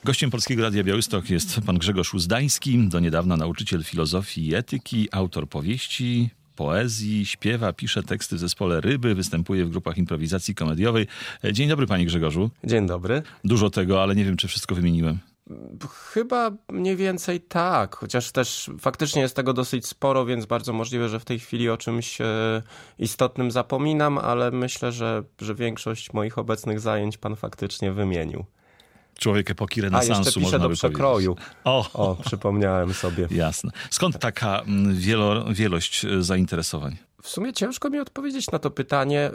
Gościem Polskiego Radia Białystok jest pan Grzegorz Uzdański, do niedawna nauczyciel filozofii i etyki, autor powieści, poezji, śpiewa, pisze teksty w zespole Ryby, występuje w grupach improwizacji komediowej. Dzień dobry, panie Grzegorzu. Dzień dobry. Dużo tego, ale nie wiem, czy wszystko wymieniłem. Chyba mniej więcej tak, chociaż też faktycznie jest tego dosyć sporo, więc bardzo możliwe, że w tej chwili o czymś istotnym zapominam, ale myślę, że większość moich obecnych zajęć pan faktycznie wymienił. Człowiek epoki renesansu, jeszcze piszę można do by przekroju. Powiedzieć. O, przypomniałem sobie. Jasne. Skąd taka wielość zainteresowań? W sumie ciężko mi odpowiedzieć na to pytanie.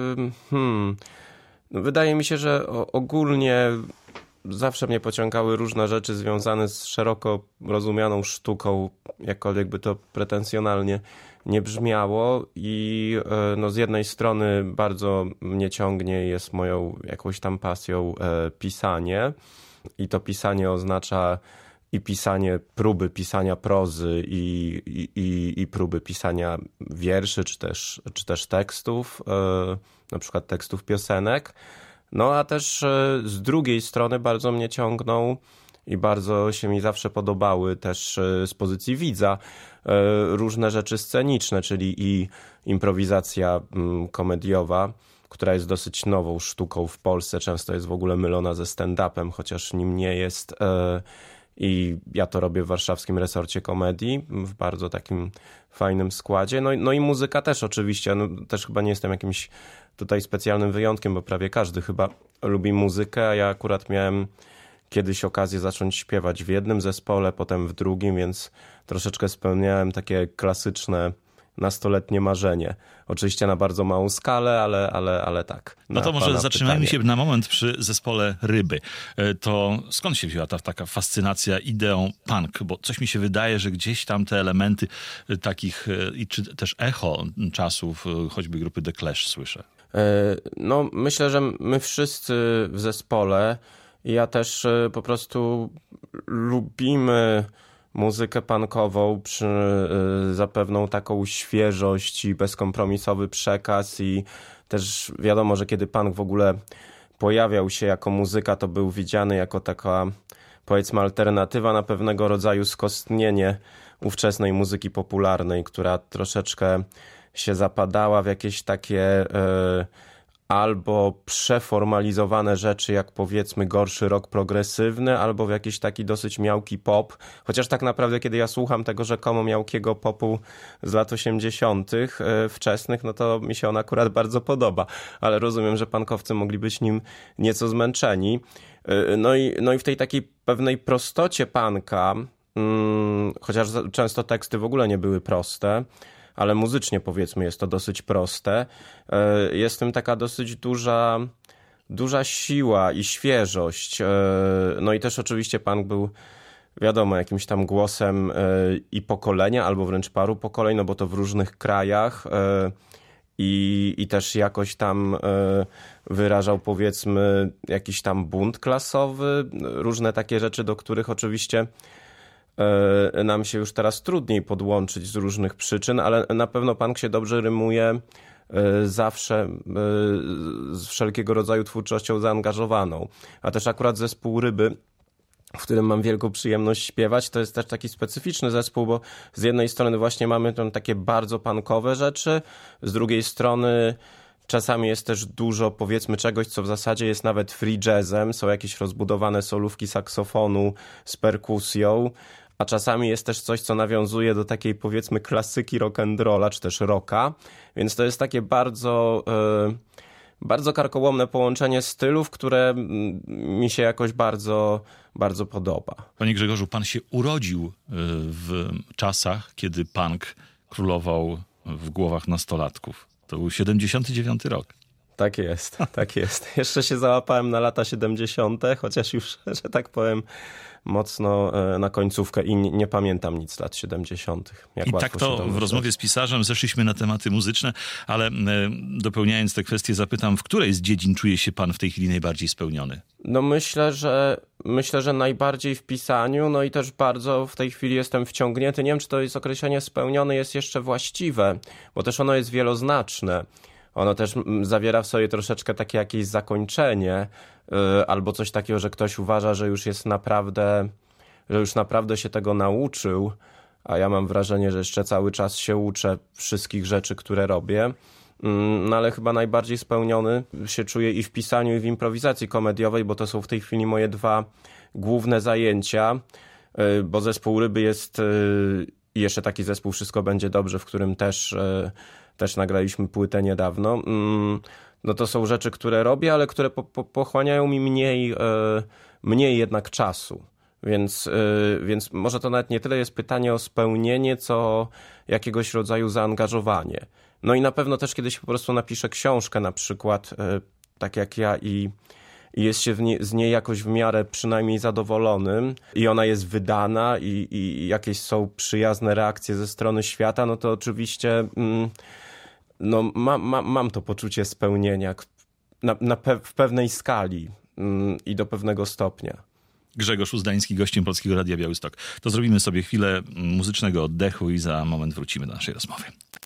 Wydaje mi się, że ogólnie zawsze mnie pociągały różne rzeczy związane z szeroko rozumianą sztuką, jakkolwiek by to pretensjonalnie nie brzmiało. I z jednej strony bardzo mnie ciągnie, jest moją jakąś tam pasją pisanie. I to pisanie oznacza i pisanie, próby pisania prozy i próby pisania wierszy, czy też tekstów, na przykład tekstów piosenek. No a też z drugiej strony bardzo mnie ciągną i bardzo się mi zawsze podobały też z pozycji widza różne rzeczy sceniczne, czyli i improwizacja komediowa, która jest dosyć nową sztuką w Polsce, często jest w ogóle mylona ze stand-upem, chociaż nim nie jest. I ja to robię w warszawskim resorcie komedii w bardzo takim fajnym składzie. No i muzyka też oczywiście. Też chyba nie jestem jakimś tutaj specjalnym wyjątkiem, bo prawie każdy chyba lubi muzykę, a ja akurat miałem kiedyś okazję zacząć śpiewać w jednym zespole, potem w drugim, więc troszeczkę spełniałem takie klasyczne nastoletnie marzenie. Oczywiście na bardzo małą skalę, ale tak. No to może zatrzymajmy się na moment przy zespole Ryby. To skąd się wzięła ta taka fascynacja ideą punk? Bo coś mi się wydaje, że gdzieś tam te elementy takich, czy też echo czasów, choćby grupy The Clash słyszę. No myślę, że my wszyscy w zespole, ja też po prostu lubimy muzykę punkową za pewną taką świeżość i bezkompromisowy przekaz i też wiadomo, że kiedy punk w ogóle pojawiał się jako muzyka, to był widziany jako taka, powiedzmy, alternatywa na pewnego rodzaju skostnienie ówczesnej muzyki popularnej, która troszeczkę się zapadała w jakieś takie albo przeformalizowane rzeczy, jak powiedzmy gorszy rock progresywny, albo w jakiś taki dosyć miałki pop. Chociaż tak naprawdę, kiedy ja słucham tego rzekomo miałkiego popu z lat 80. Wczesnych, no to mi się on akurat bardzo podoba. Ale rozumiem, że punkowcy mogli być nim nieco zmęczeni. No i w tej takiej pewnej prostocie punka, chociaż często teksty w ogóle nie były proste, ale muzycznie powiedzmy jest to dosyć proste. Jest w tym taka dosyć duża siła i świeżość. No i też oczywiście punk był, wiadomo, jakimś tam głosem i pokolenia, albo wręcz paru pokoleń, no bo to w różnych krajach i też jakoś tam wyrażał, powiedzmy, jakiś tam bunt klasowy, różne takie rzeczy, do których oczywiście nam się już teraz trudniej podłączyć z różnych przyczyn, ale na pewno punk się dobrze rymuje zawsze z wszelkiego rodzaju twórczością zaangażowaną. A też akurat zespół Ryby, w którym mam wielką przyjemność śpiewać, to jest też taki specyficzny zespół, bo z jednej strony właśnie mamy tam takie bardzo punkowe rzeczy, z drugiej strony czasami jest też dużo, powiedzmy, czegoś, co w zasadzie jest nawet free jazzem. Są jakieś rozbudowane solówki saksofonu z perkusją, a czasami jest też coś, co nawiązuje do takiej, powiedzmy, klasyki rock'n'rolla, czy też rocka. Więc to jest takie bardzo karkołomne połączenie stylów, które mi się jakoś bardzo, bardzo podoba. Panie Grzegorzu, pan się urodził w czasach, kiedy punk królował w głowach nastolatków. To był 79 rok. Tak jest, tak jest. Jeszcze się załapałem na lata 70., chociaż już, że tak powiem, mocno na końcówkę i nie pamiętam nic z lat 70. I tak to w rozmowie z pisarzem zeszliśmy na tematy muzyczne, ale dopełniając tę kwestię zapytam, w której z dziedzin czuje się pan w tej chwili najbardziej spełniony? No myślę, że najbardziej w pisaniu, no i też bardzo w tej chwili jestem wciągnięty. Nie wiem, czy to jest określenie spełniony jest jeszcze właściwe, bo też ono jest wieloznaczne. Ono też zawiera w sobie troszeczkę takie jakieś zakończenie, albo coś takiego, że ktoś uważa, że już naprawdę się tego nauczył, a ja mam wrażenie, że jeszcze cały czas się uczę wszystkich rzeczy, które robię. No ale chyba najbardziej spełniony się czuję i w pisaniu, i w improwizacji komediowej, bo to są w tej chwili moje dwa główne zajęcia, bo zespół Ryby jest jeszcze taki zespół Wszystko będzie dobrze, w którym też nagraliśmy płytę niedawno. No to są rzeczy, które robię, ale które pochłaniają mi mniej jednak czasu. Więc może to nawet nie tyle jest pytanie o spełnienie, co jakiegoś rodzaju zaangażowanie. No i na pewno też kiedyś po prostu napiszę książkę na przykład, tak jak ja i jest się z niej jakoś w miarę przynajmniej zadowolonym i ona jest wydana i jakieś są przyjazne reakcje ze strony świata, no to oczywiście no, mam to poczucie spełnienia w pewnej skali i do pewnego stopnia. Grzegorz Uzdański, gościem Polskiego Radia Białystok. To zrobimy sobie chwilę muzycznego oddechu i za moment wrócimy do naszej rozmowy.